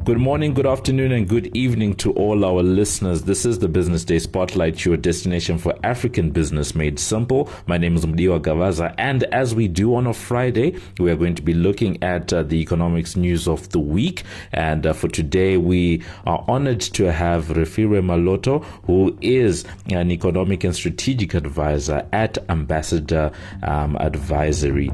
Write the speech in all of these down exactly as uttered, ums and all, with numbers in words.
Good morning, good afternoon, and good evening to all our listeners. This is the Business Day Spotlight, your destination for African business made simple. My name is Mudiwa Gavaza, and as we do on a Friday, we are going to be looking at uh, the economics news of the week. And uh, for today, we are honored to have Refilwe Maloto, who is an economic and strategic advisor at Ambassador um, Advisory.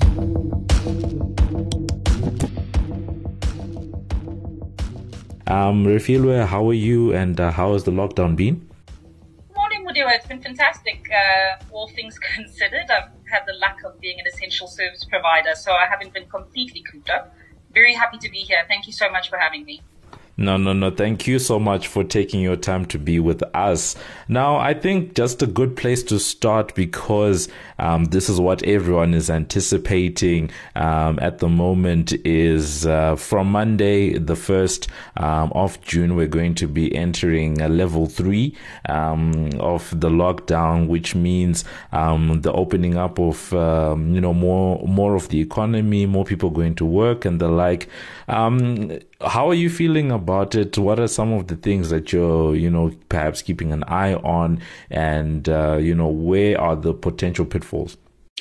Um, Refilwe, how are you, and uh, how has the lockdown been? Morning, Mudiwa. It's been fantastic. Uh, all things considered, I've had the luck of being an essential service provider, so I haven't been completely cooped up. Very happy to be here. Thank you so much for having me. No, no, no. Thank you so much for taking your time to be with us. Now, I think just a good place to start, because um, this is what everyone is anticipating um, at the moment, is uh, from Monday, the first um, of June, we're going to be entering a level three um, of the lockdown, which means um, the opening up of, um, you know, more, more of the economy, more people going to work and the like. Um, how are you feeling about it? What are some of the things that you're, you know, perhaps keeping an eye on, and, uh, you know, where are the potential pitfalls?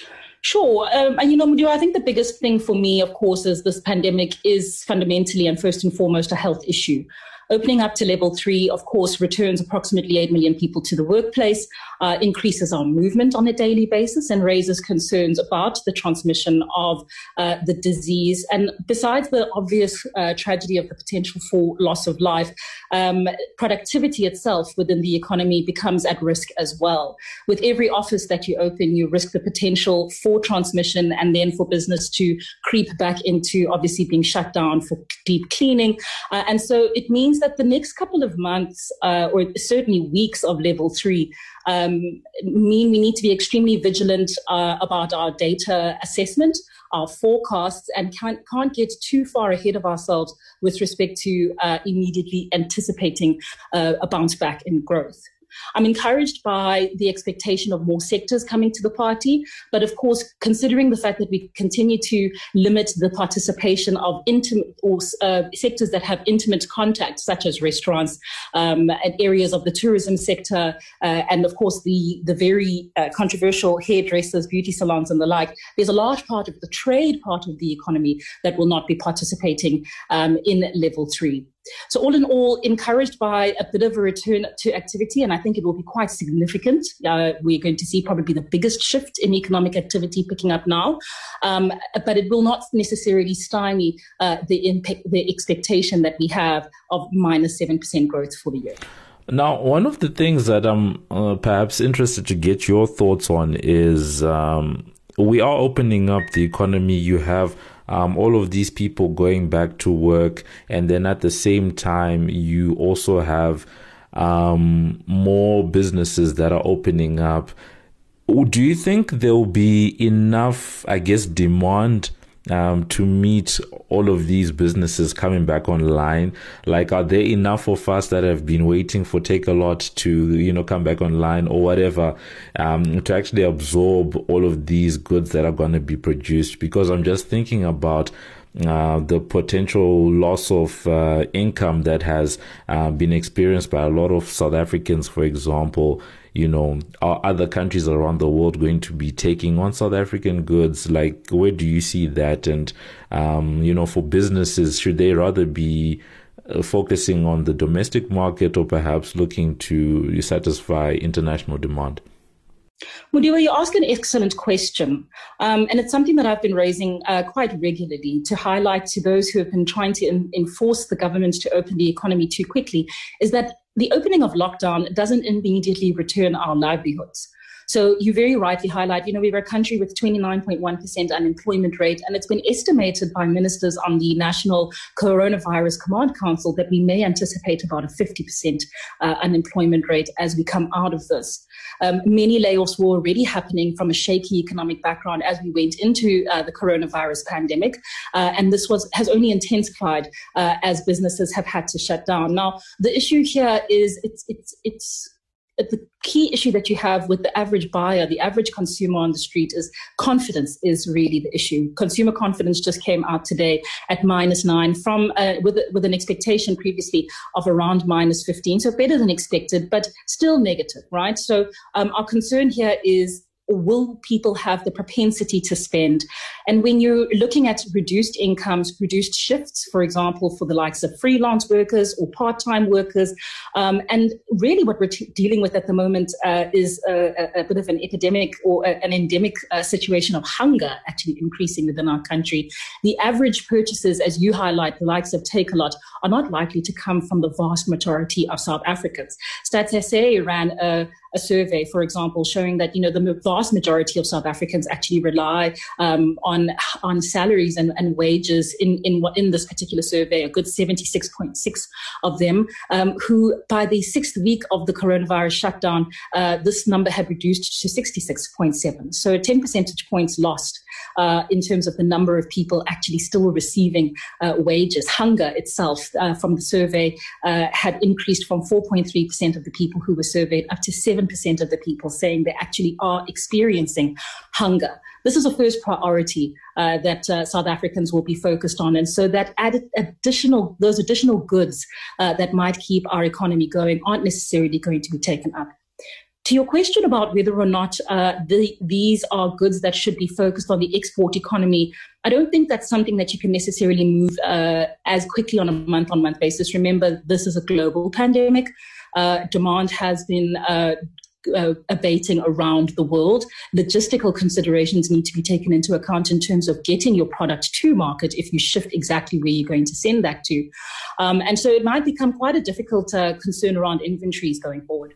Sure. Um, and, you know, Mudiwa, I think the biggest thing for me, of course, is this pandemic is fundamentally and first and foremost a health issue. Opening up to level three, of course, returns approximately eight million people to the workplace, uh, increases our movement on a daily basis, and raises concerns about the transmission of uh, the disease. And besides the obvious uh, tragedy of the potential for loss of life, um, productivity itself within the economy becomes at risk as well. With every office that you open, you risk the potential for transmission, and then for business to creep back into obviously being shut down for deep cleaning. Uh, and so it means that the next couple of months, uh, or certainly weeks of level three, um, mean we need to be extremely vigilant uh, about our data assessment, our forecasts, and can't, can't get too far ahead of ourselves with respect to uh, immediately anticipating uh, a bounce back in growth. I'm encouraged by the expectation of more sectors coming to the party, but of course, considering the fact that we continue to limit the participation of intimate or uh, sectors that have intimate contact, such as restaurants, um, and areas of the tourism sector, uh, and of course the the very uh, controversial hairdressers, beauty salons, and the like, there's a large part of the trade part of the economy that will not be participating um, in level three. So all in all, encouraged by a bit of a return to activity, and I think it will be quite significant. Uh, we're going to see probably the biggest shift in economic activity picking up now, um, but it will not necessarily stymie uh, the impact, the expectation that we have of minus seven percent growth for the year. Now, one of the things that I'm uh, perhaps interested to get your thoughts on is um, we are opening up the economy. You have Um, all of these people going back to work, and then at the same time, you also have um, more businesses that are opening up. Do you think there will be enough, I guess, demand um, to meet all of these businesses coming back online? Like, are there enough of us that have been waiting for Takealot to, you know, come back online or whatever, um, to actually absorb all of these goods that are going to be produced? Because I'm just thinking about uh, the potential loss of uh, income that has uh, been experienced by a lot of South Africans, for example. You know, are other countries around the world going to be taking on South African goods? Like, where do you see that? And, um, you know, for businesses, should they rather be uh, focusing on the domestic market, or perhaps looking to satisfy international demand? Mudiwa, you ask an excellent question, um, and it's something that I've been raising uh, quite regularly to highlight to those who have been trying to in- enforce the government to open the economy too quickly, is that the opening of lockdown doesn't immediately return our livelihoods. So you very rightly highlight, you know, we were a country with twenty-nine point one percent unemployment rate, and it's been estimated by ministers on the National Coronavirus Command Council that we may anticipate about a fifty percent uh, unemployment rate as we come out of this. Um, many layoffs were already happening from a shaky economic background as we went into uh, the coronavirus pandemic, uh, and this was has only intensified uh, as businesses have had to shut down. Now, the issue here is it's it's it's the key issue that you have with the average buyer, the average consumer on the street, is confidence is really the issue. Consumer confidence just came out today at minus nine from uh, with with an expectation previously of around minus fifteen, so better than expected, but still negative, right? So um, our concern here is, will people have the propensity to spend? And when you're looking at reduced incomes, reduced shifts, for example, for the likes of freelance workers or part-time workers, um, and really what we're t- dealing with at the moment uh, is a, a bit of an epidemic or a, an endemic uh, situation of hunger actually increasing within our country. The average purchases, as you highlight, the likes of Takealot, are not likely to come from the vast majority of South Africans. Stats S A ran a a survey, for example, showing that, you know, the vast majority of South Africans actually rely um, on on salaries and, and wages in, in in this particular survey, a good seventy-six point six of them, um, who by the sixth week of the coronavirus shutdown, uh, this number had reduced to sixty-six point seven. So ten percentage points lost uh, in terms of the number of people actually still receiving uh, wages. Hunger itself uh, from the survey uh, had increased from four point three percent of the people who were surveyed up to seven percent of the people saying they actually are experiencing hunger. This is a first priority uh, that uh, South Africans will be focused on. And so that added additional, those additional goods uh, that might keep our economy going aren't necessarily going to be taken up. To your question about whether or not uh, the, these are goods that should be focused on the export economy, I don't think that's something that you can necessarily move uh, as quickly on a month-on-month basis. Remember, this is a global pandemic. Uh, demand has been uh, uh, abating around the world. Logistical considerations need to be taken into account in terms of getting your product to market if you shift exactly where you're going to send that to. Um, and so it might become quite a difficult uh, concern around inventories going forward.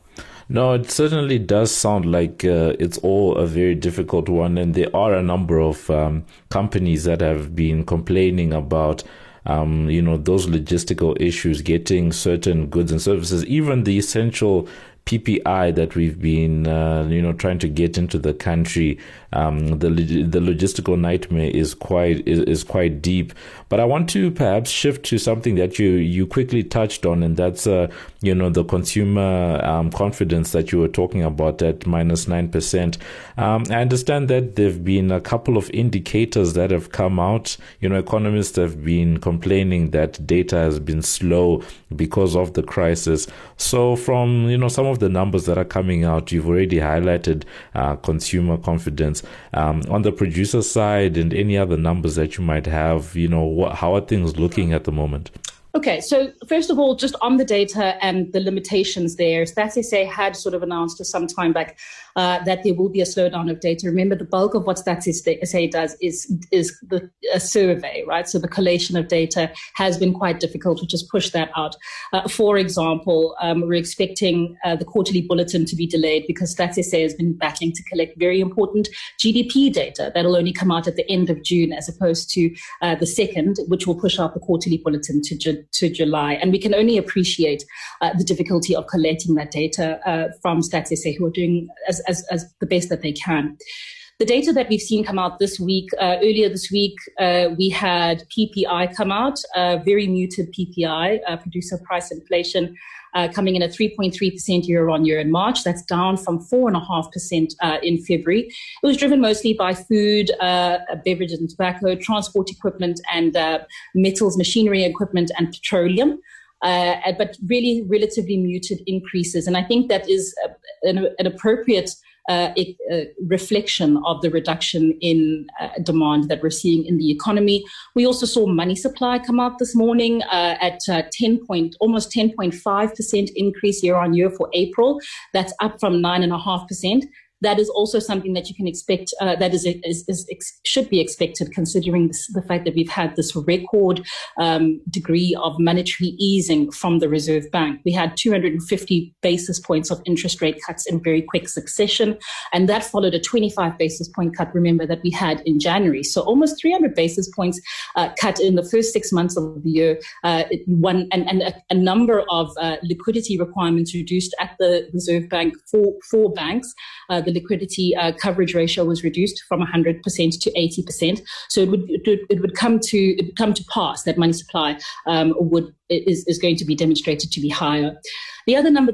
No, it certainly does sound like uh, it's all a very difficult one. And there are a number of um, companies that have been complaining about Um, you know, those logistical issues, getting certain goods and services, even the essential P P I that we've been, uh, you know, trying to get into the country. Um, the the logistical nightmare is quite is, is quite deep. But I want to perhaps shift to something that you you quickly touched on, and that's uh, you know, the consumer um, confidence that you were talking about at minus nine percent. Um, I understand that there've been a couple of indicators that have come out. You know, economists have been complaining that data has been slow because of the crisis. So from, you know, some of the numbers that are coming out, you've already highlighted uh, consumer confidence. Um, on the producer side and any other numbers that you might have, you know, what, how are things looking at the moment? Okay, so first of all, just on the data and the limitations there, Stats S A had sort of announced some time back uh, that there will be a slowdown of data. Remember, the bulk of what Stats S A does is is the, a survey, right? So the collation of data has been quite difficult, which has pushed that out. Uh, for example, um, we're expecting uh, the quarterly bulletin to be delayed because Stats S A has been battling to collect very important G D P data that'll only come out at the end of June as opposed to uh, the second, which will push out the quarterly bulletin to June. to July. And we can only appreciate uh, the difficulty of collating that data uh, from Stats S A, who are doing as, as, as the best that they can. The data that we've seen come out this week, uh, earlier this week, uh, we had P P I come out, uh, very muted P P I, uh, producer price inflation, uh, coming in at three point three percent year on year in March. That's down from four point five percent uh, in February. It was driven mostly by food, uh, beverages and tobacco, transport equipment and uh, metals, machinery equipment and petroleum. Uh, but really relatively muted increases. And I think that is a, an, an appropriate uh, a, a reflection of the reduction in uh, demand that we're seeing in the economy. We also saw money supply come out this morning uh, at uh, ten point, almost ten point five percent increase year on year for April. That's up from nine point five percent. That is also something that you can expect, uh, that is, is, is ex- should be expected considering this, the fact that we've had this record um, degree of monetary easing from the Reserve Bank. We had two hundred fifty basis points of interest rate cuts in very quick succession, and that followed a twenty-five basis point cut, remember, that we had in January. So almost three hundred basis points uh, cut in the first six months of the year, uh, one, and, and a, a number of uh, liquidity requirements reduced at the Reserve Bank for, for banks. Uh, The liquidity uh, coverage ratio was reduced from one hundred percent to eighty percent. So it would it would, it would come to it would come to pass that money supply um, would is, is going to be demonstrated to be higher. The other number that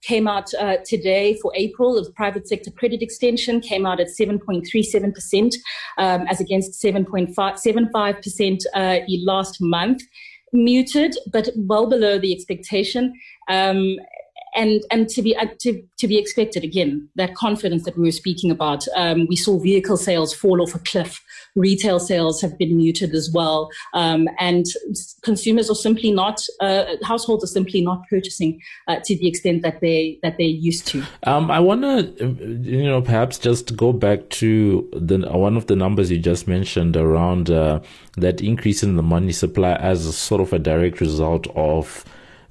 came out uh, today for April of private sector credit extension, came out at seven point three seven percent um, as against seven point five seven five percent uh, last month. Muted, but well below the expectation. Um, And and to be uh, to to be expected again, that confidence that we were speaking about. Um, we saw vehicle sales fall off a cliff. Retail sales have been muted as well, um, and consumers are simply not. Uh, households are simply not purchasing uh, to the extent that they that they're used to. Um, I want to, you know, perhaps just go back to the one of the numbers you just mentioned around uh, that increase in the money supply as a sort of a direct result of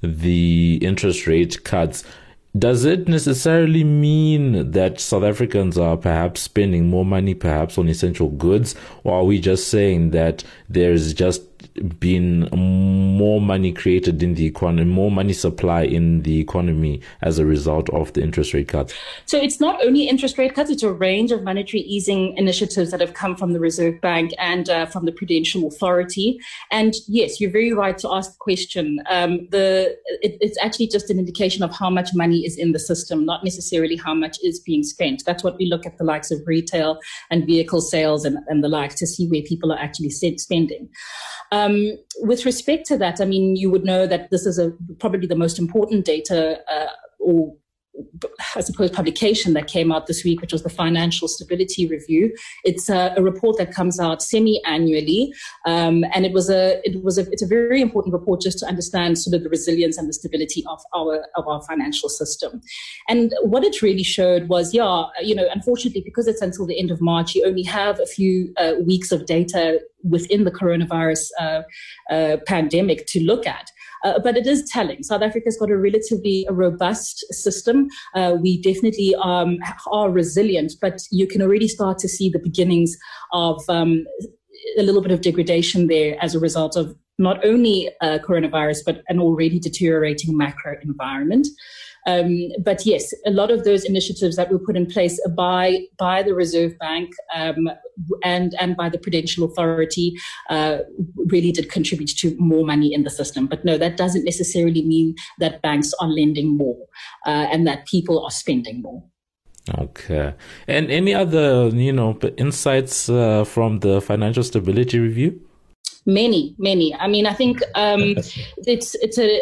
the interest rate cuts. Does it necessarily mean that South Africans are perhaps spending more money perhaps on essential goods, or are we just saying that there's just been more money created in the economy, more money supply in the economy as a result of the interest rate cuts? So it's not only interest rate cuts, it's a range of monetary easing initiatives that have come from the Reserve Bank and uh, from the Prudential Authority. And yes, you're very right to ask the question. Um, the it, it's actually just an indication of how much money is in the system, not necessarily how much is being spent. That's what we look at the likes of retail and vehicle sales and, and the like to see where people are actually spending. Um, with respect to that, I mean, you would know that this is a, probably the most important data uh, or I suppose publication that came out this week, which was the Financial Stability Review. It's a, a report that comes out semi-annually, um, and it was a it was a it's a very important report just to understand sort of the resilience and the stability of our of our financial system. And what it really showed was, yeah, you know, unfortunately, because it's until the end of March, you only have a few uh, weeks of data within the coronavirus uh, uh, pandemic to look at. Uh, but it is telling. South Africa's got a relatively a robust system. Uh, we definitely um, are resilient, but you can already start to see the beginnings of um, a little bit of degradation there as a result of not only uh, coronavirus, but an already deteriorating macro environment. Um, but yes, a lot of those initiatives that were put in place by by the Reserve Bank um, and and by the Prudential Authority uh, really did contribute to more money in the system. But no, that doesn't necessarily mean that banks are lending more uh, and that people are spending more. Okay. And any other, you know, insights uh, from the Financial Stability Review? Many, many. I mean, I think um, it's it's a.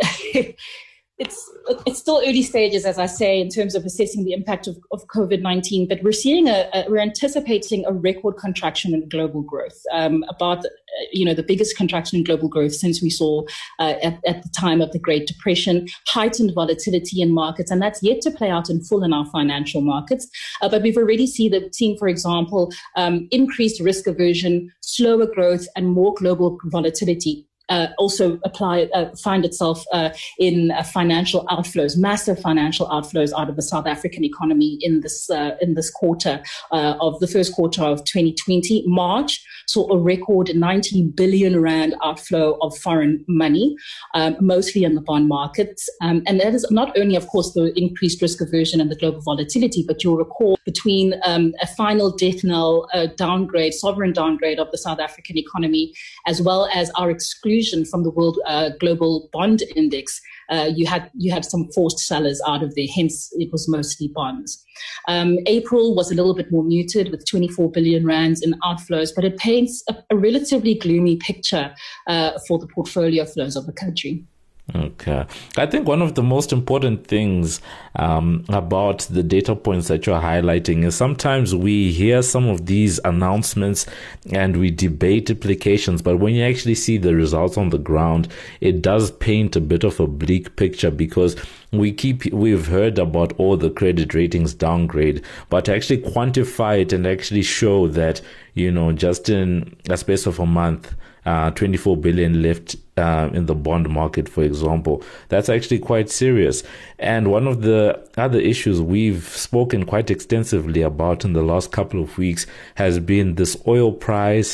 It's it's still early stages, as I say, in terms of assessing the impact of, of COVID nineteen. But we're seeing a, a we're anticipating a record contraction in global growth, um, about you know the biggest contraction in global growth since we saw uh, at, at the time of the Great Depression. Heightened volatility in markets, and that's yet to play out in full in our financial markets. Uh, but we've already seen the seen, for example, um, increased risk aversion, slower growth, and more global volatility. Uh, also apply, uh, find itself uh, in uh, financial outflows, massive financial outflows out of the South African economy in this uh, in this quarter uh, of the first quarter of twenty twenty. March saw a record nineteen billion rand outflow of foreign money, um, mostly in the bond markets. Um, and that is not only, of course, the increased risk aversion and the global volatility, but you'll recall between um, a final death knell uh, downgrade, sovereign downgrade of the South African economy, as well as our exclusion from the World uh, Global Bond Index, uh, you had you had some forced sellers out of there. Hence, it was mostly bonds. Um, April was a little bit more muted with twenty-four billion rands in outflows, but it paints a, a relatively gloomy picture uh, for the portfolio flows of the country. Okay. I think one of the most important things um, about the data points that you're highlighting is sometimes we hear some of these announcements and we debate implications, but when you actually see the results on the ground, it does paint a bit of a bleak picture because we keep, we've heard about all the credit ratings downgrade, but to actually quantify it and actually show that, you know, just in a space of a month, Uh, twenty-four billion left uh, in the bond market, for example. That's actually quite serious. And one of the other issues we've spoken quite extensively about in the last couple of weeks has been this oil price.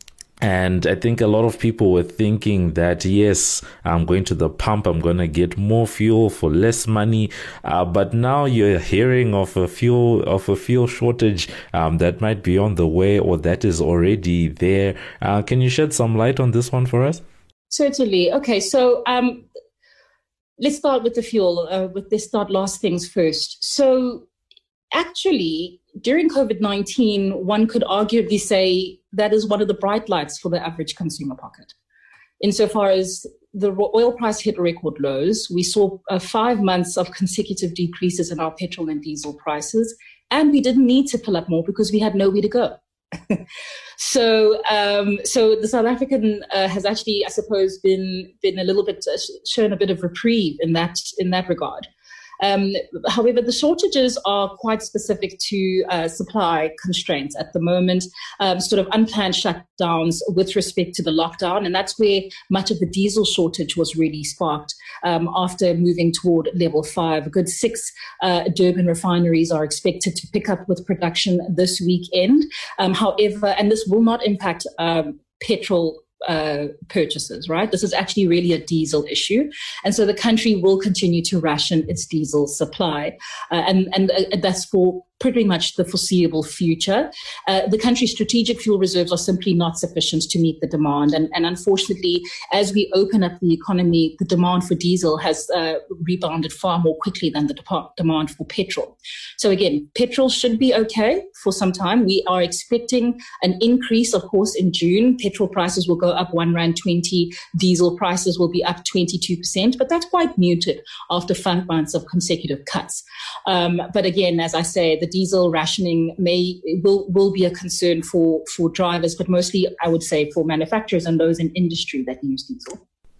And I think a lot of people were thinking that, yes, I'm going to the pump, I'm going to get more fuel for less money. Uh, but now you're hearing of a fuel of a fuel shortage um, that might be on the way or that is already there. Uh, can you shed some light on this one for us? Certainly. Okay, so um, let's start with the fuel. Uh, with let's start last things first. So, actually, during COVID nineteen, one could arguably say that is one of the bright lights for the average consumer pocket. Insofar as the oil price hit record lows, we saw uh, five months of consecutive decreases in our petrol and diesel prices, and we didn't need to fill up more because we had nowhere to go. so, um, so the South African uh, has actually, I suppose, been been a little bit uh, shown a bit of reprieve in that in that regard. Um, however, the shortages are quite specific to uh, supply constraints at the moment, um, sort of unplanned shutdowns with respect to the lockdown. And that's where much of the diesel shortage was really sparked um, after moving toward level five. A good six uh, Durban refineries are expected to pick up with production this weekend. Um, however, and this will not impact um, petrol Uh, purchases, right? This is actually really a diesel issue. And so the country will continue to ration its diesel supply. Uh, and and uh, that's for pretty much the foreseeable future. Uh, the country's strategic fuel reserves are simply not sufficient to meet the demand. And, and unfortunately, as we open up the economy, the demand for diesel has uh, rebounded far more quickly than the de- demand for petrol. So again, petrol should be okay for some time. We are expecting an increase, of course, in June. Petrol prices will go up one rand twenty. Diesel prices will be up twenty-two percent, but that's quite muted after five months of consecutive cuts. Um, but again, as I say, the diesel rationing may will will be a concern for for drivers, but mostly I would say for manufacturers and those in industry that use diesel.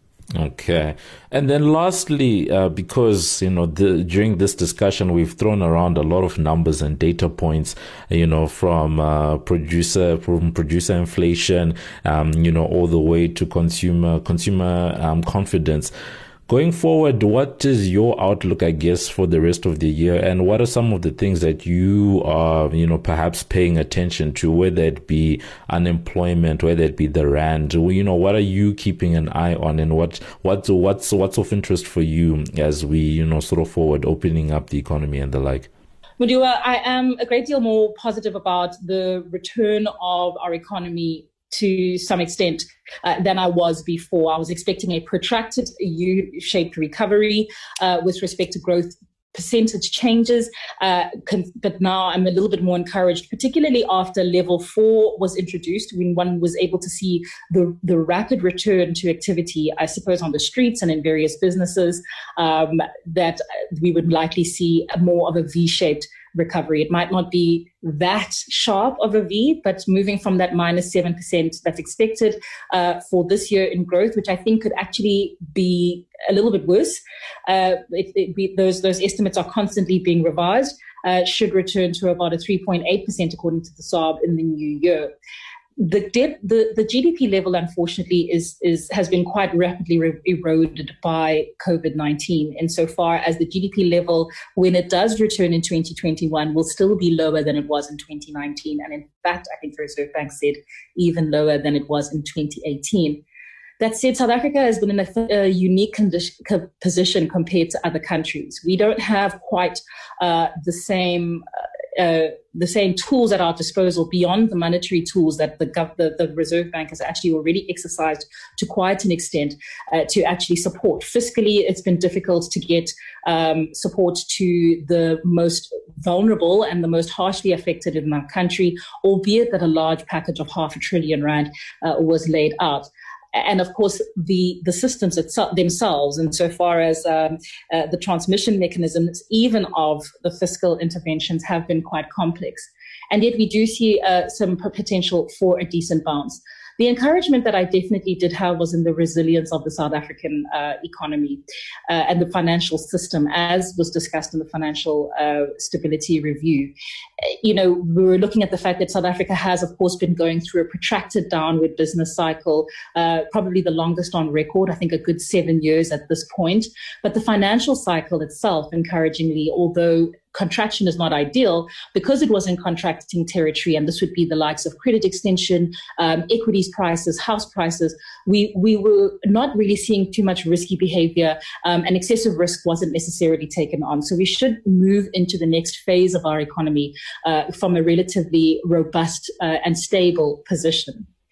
Okay. And then lastly, uh, because, you know, the, during this discussion, we've thrown around a lot of numbers and data points, you know, from uh, producer, from producer inflation, um, you know, all the way to consumer, consumer um, confidence. Going forward, what is your outlook, I guess, for the rest of the year? And what are some of the things that you are, you know, perhaps paying attention to, whether it be unemployment, whether it be the rand? You know, what are you keeping an eye on, and what, what, what's, what's of interest for you as we, you know, sort of forward opening up the economy and the like? Mudiwa, I am a great deal more positive about the return of our economy to some extent uh, than I was before. I was expecting a protracted U-shaped recovery uh, with respect to growth percentage changes, uh, con- but now I'm a little bit more encouraged, particularly after level four was introduced, when one was able to see the, the rapid return to activity, I suppose, on the streets and in various businesses, um, that we would likely see more of a V-shaped recovery. It might not be that sharp of a V, but moving from that minus seven percent that's expected uh, for this year in growth, which I think could actually be a little bit worse. Uh, it, it be, those, those estimates are constantly being revised, uh, should return to about a three point eight percent according to the S A R B in the new year. The, debt, the the G D P level, unfortunately, is is has been quite rapidly re- eroded by COVID nineteen. Insofar as the G D P level, when it does return in twenty twenty-one, will still be lower than it was in twenty nineteen, and in fact, I think the Reserve Bank said even lower than it was in twenty eighteen. That said, South Africa has been in a, a unique condition, co- position compared to other countries. We don't have quite uh, the same. Uh, Uh, the same tools at our disposal beyond the monetary tools that the, gov- the, the Reserve Bank has actually already exercised to quite an extent uh, to actually support. Fiscally, it's been difficult to get um, support to the most vulnerable and the most harshly affected in our country, albeit that a large package of half a trillion rand uh, was laid out. And of course, the, the systems itself, themselves, insofar as um, uh, the transmission mechanisms, even of the fiscal interventions, have been quite complex. And yet we do see uh, some potential for a decent bounce. The encouragement that I definitely did have was in the resilience of the South African uh, economy uh, and the financial system, as was discussed in the Financial uh, Stability Review. You know, we were looking at the fact that South Africa has, of course, been going through a protracted downward business cycle, uh, probably the longest on record, I think a good seven years at this point. But the financial cycle itself, encouragingly, although contraction is not ideal, because it was in contracting territory, and this would be the likes of credit extension, um, equities prices, house prices, we, we were not really seeing too much risky behavior, um, and excessive risk wasn't necessarily taken on. So we should move into the next phase of our economy uh, from a relatively robust uh, and stable position.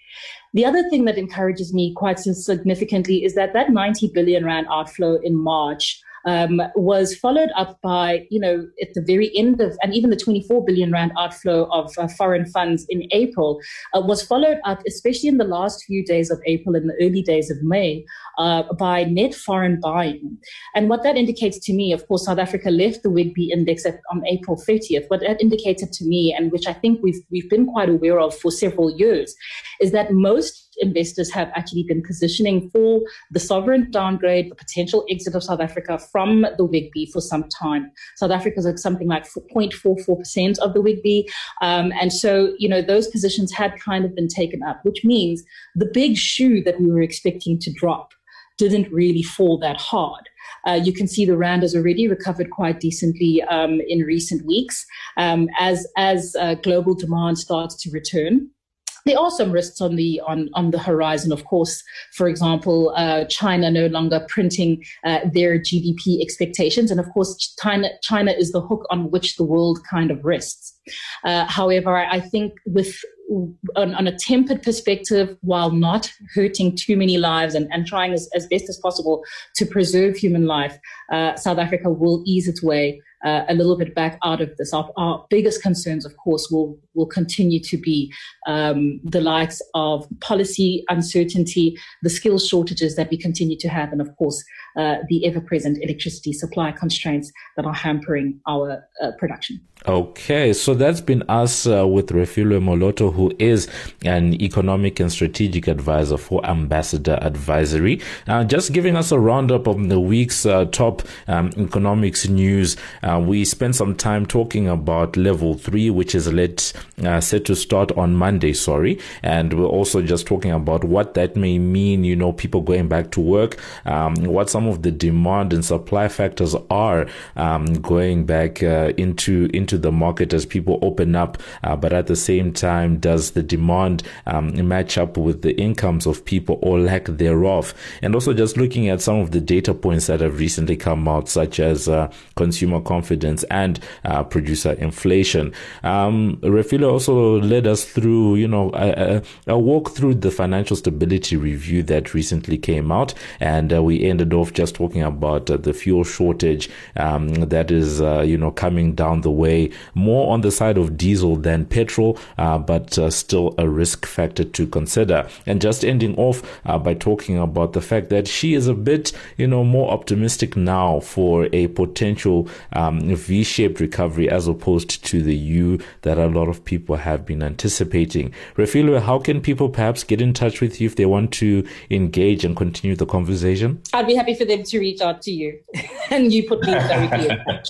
The other thing that encourages me quite significantly is that that ninety billion rand outflow in March Um, was followed up by, you know, at the very end of, and even the twenty-four billion rand outflow of uh, foreign funds in April uh, was followed up, especially in the last few days of April and the early days of May, uh, by net foreign buying. And what that indicates to me, of course, South Africa left the WIGBY index at, on April thirtieth. What that indicated to me, and which I think we've we've been quite aware of for several years, is that most investors have actually been positioning for the sovereign downgrade, the potential exit of South Africa from the WIGBY for some time. South Africa is at something like zero point four four percent of the WIGBY. Um, and so, you know, those positions had kind of been taken up, which means the big shoe that we were expecting to drop didn't really fall that hard. Uh, you can see the rand has already recovered quite decently um, in recent weeks um, as, as uh, global demand starts to return. There are some risks on the on, on the horizon, of course. For example, uh, China no longer printing uh, their G D P expectations. And of course, China, China is the hook on which the world kind of rests. Uh, however, I think with on, on a tempered perspective, while not hurting too many lives and, and trying as, as best as possible to preserve human life, uh, South Africa will ease its way Uh, a little bit back out of this. Our, our biggest concerns, of course, will will continue to be um, the likes of policy uncertainty, the skills shortages that we continue to have, and of course, uh, the ever-present electricity supply constraints that are hampering our uh, production. Okay, so that's been us uh, with Refilwe Moloto, who is an economic and strategic advisor for Ambassador Advisory. Uh, just giving us a roundup of the week's uh, top um, economics news. Uh, we spent some time talking about level three, which is let, uh, set to start on Monday, sorry. And we're also just talking about what that may mean, you know, people going back to work, um, what some of the demand and supply factors are um, going back uh, into, into the market as people open up. Uh, but at the same time, does the demand um, match up with the incomes of people or lack thereof? And also just looking at some of the data points that have recently come out, such as uh, consumer confidence and uh, producer inflation. Um, Refilwe also led us through, you know, a, a walk through the financial stability review that recently came out, and uh, we ended off just talking about uh, the fuel shortage um, that is, uh, you know, coming down the way, more on the side of diesel than petrol, uh, but uh, still a risk factor to consider. And just ending off uh, by talking about the fact that she is a bit, you know, more optimistic now for a potential um, V-shaped recovery as opposed to the U that a lot of people have been anticipating. Refilwe, how can people perhaps get in touch with you if they want to engage and continue the conversation? I'd be happy for them to reach out to you and you put me directly in touch.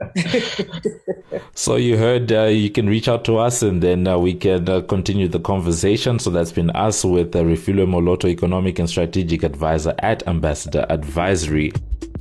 So you heard, uh, you can reach out to us and then uh, we can uh, continue the conversation. So that's been us with uh, Refilwe Moloto, Economic and Strategic Advisor at Ambassador Advisory.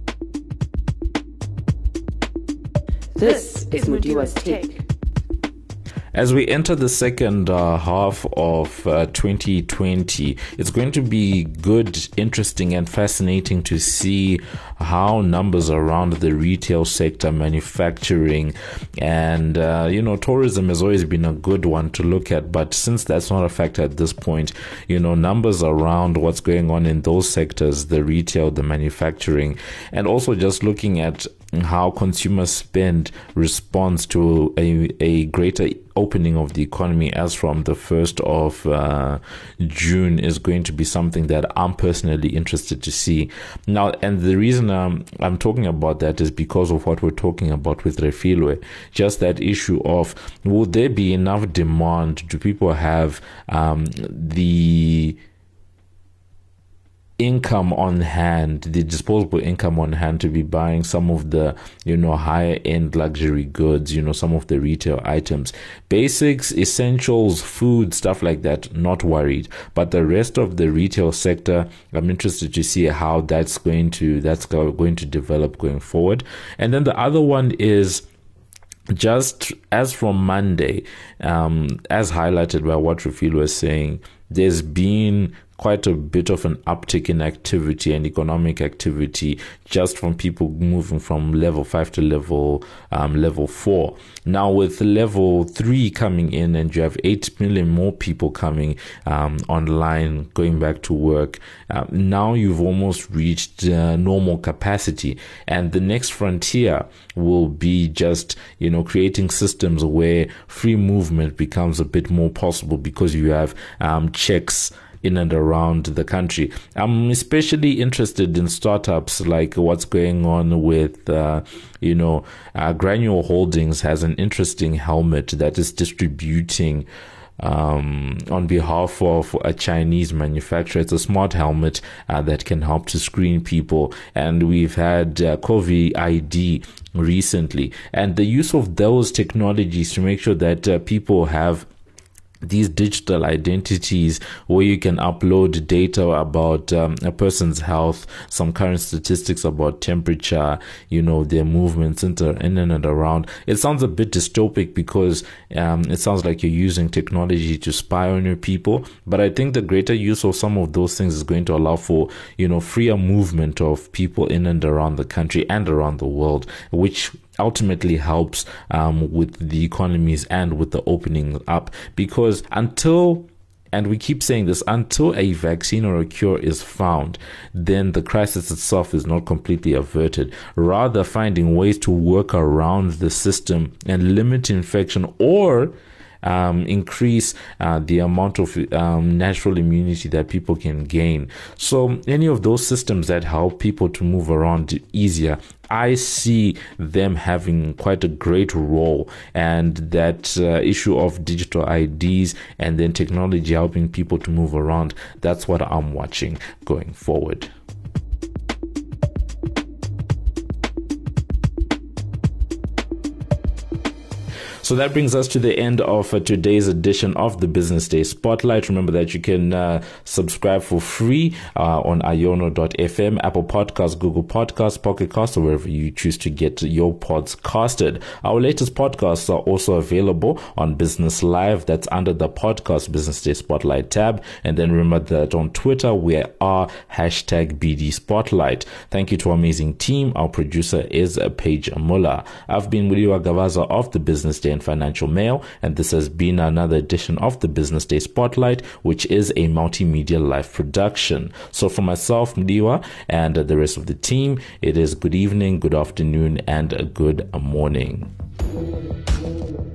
This is Mudiwa's Take. As we enter the second uh, half of uh, twenty twenty, it's going to be good, interesting, and fascinating to see how numbers around the retail sector, manufacturing, and, uh, you know, tourism has always been a good one to look at. But since that's not a factor at this point, you know, numbers around what's going on in those sectors, the retail, the manufacturing, and also just looking at how consumer spend responds to a, a greater opening of the economy as from the first of uh, June is going to be something that I'm personally interested to see. Now, and the reason um, I'm talking about that is because of what we're talking about with Refilwe, just that issue of, will there be enough demand? Do people have um, the income on hand, the disposable income on hand to be buying some of the, you know, higher end luxury goods, you know, some of the retail items, basics, essentials, food, stuff like that, not worried. But the rest of the retail sector, I'm interested to see how that's going to, that's going to develop going forward. And then the other one is, just as from Monday, um, as highlighted by what Refilwe was saying, there's been quite a bit of an uptick in activity and economic activity just from people moving from level five to level um, level four. Now with level three coming in, and you have eight million more people coming um, online, going back to work, uh, now you've almost reached uh, normal capacity. And the next frontier will be just, you know, creating systems where free movement becomes a bit more possible because you have um, checks in and around the country. I'm especially interested in startups like what's going on with, uh, you know, uh, Granule Holdings has an interesting helmet that is distributing Um, on behalf of a Chinese manufacturer. It's a smart helmet uh, that can help to screen people. And we've had uh, COVID I D recently. And the use of those technologies to make sure that uh, people have these digital identities where you can upload data about um, a person's health, some current statistics about temperature, you know, their movements into, in and around. It sounds a bit dystopic because um, it sounds like you're using technology to spy on your people. But I think the greater use of some of those things is going to allow for, you know, freer movement of people in and around the country and around the world, which ultimately helps um, with the economies and with the opening up. Because until, and we keep saying this, until a vaccine or a cure is found, then the crisis itself is not completely averted. Rather, finding ways to work around the system and limit infection, or Um, increase uh, the amount of um, natural immunity that people can gain. So any of those systems that help people to move around easier, I see them having quite a great role. And that uh, issue of digital I Ds and then technology helping people to move around, that's what I'm watching going forward. So that brings us to the end of uh, today's edition of the Business Day Spotlight. Remember that you can uh, subscribe for free uh, on iono dot f m, Apple Podcasts, Google Podcasts, Pocket Casts, or wherever you choose to get your pods casted. Our latest podcasts are also available on Business Live. That's under the podcast Business Day Spotlight tab. And then remember that on Twitter, we are hashtag B D Spotlight. Thank you to our amazing team. Our producer is Paige Muller. I've been Mudiwa Gavaza of the Business Day and Financial Mail, and this has been another edition of the Business Day Spotlight, which is a multimedia live production. So for myself, Mudiwa, and the rest of the team, it is good evening, good afternoon, and a good morning.